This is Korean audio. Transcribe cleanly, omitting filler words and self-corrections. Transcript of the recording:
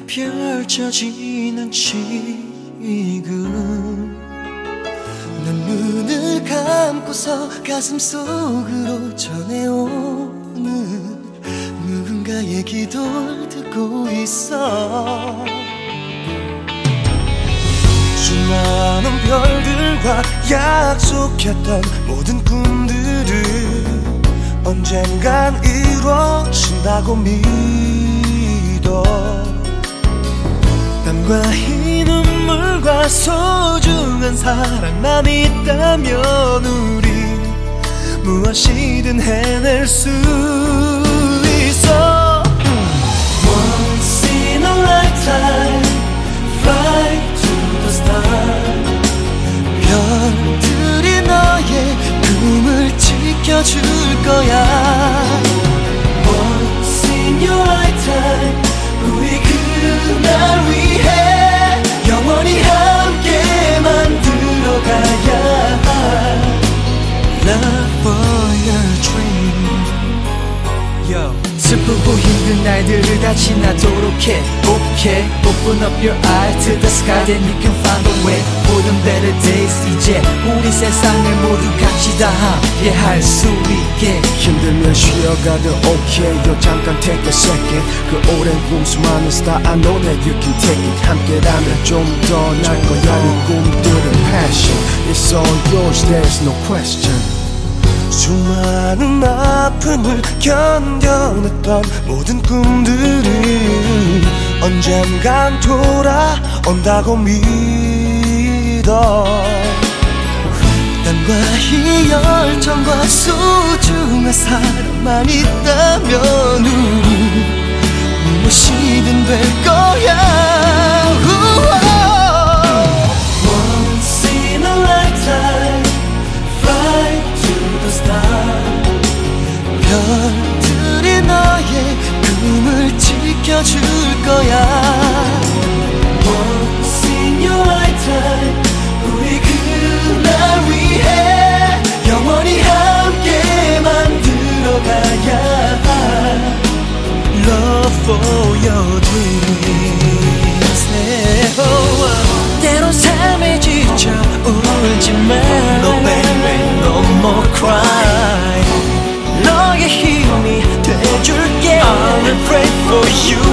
펼쳐지는 지금 난 눈을 감고서 가슴 속으로 전해오는 누군가의 기도를 듣고 있어. 수많은 별들과 약속했던 모든 꿈들을 언젠간 이루어진다고 믿어. 땀과 이 눈물과 소중한 사랑만 있다면 우리 무엇이든 해낼 수 있어. Once in a lifetime, fly to the star. 별들이 너의 꿈을 지켜줄 거야. Once in your lifetime, 우리 그날 위해 영원히 함께 만들어가야. Love for your dream. Yo. 슬프고 힘든 날들을 다 지나도록 행복해. Open up your eyes to the sky, then you can find a way for them better days. 이제 우리 세상을 모두 같이 다 함께 할 수 있게. 힘들면 쉬어가도 okay, 요 잠깐 take a second. 그 오랜 꿈 수많은 star I know that you can take it. 함께라면 좀 더 날 거야. 네 꿈들은 passion, it's all yours, there's no question. 수많은 아픔을 견뎌냈던 모든 꿈들은 언젠간 돌아온다고 믿어. 땀과 이 열정과 소중한 사랑만 있다면 우리 무엇이든 될 거야. Once in a lifetime, fly to the star. 별들이 너의 꿈을 지켜줄 거야. Once in your lifetime, 우리 그날 위해 영원히 함께 만들어가야. Love for your dreams. 때론 삶에 지쳐 울지만 No baby, no more cry. 너의 힘이 돼줄게. I'll pray for you.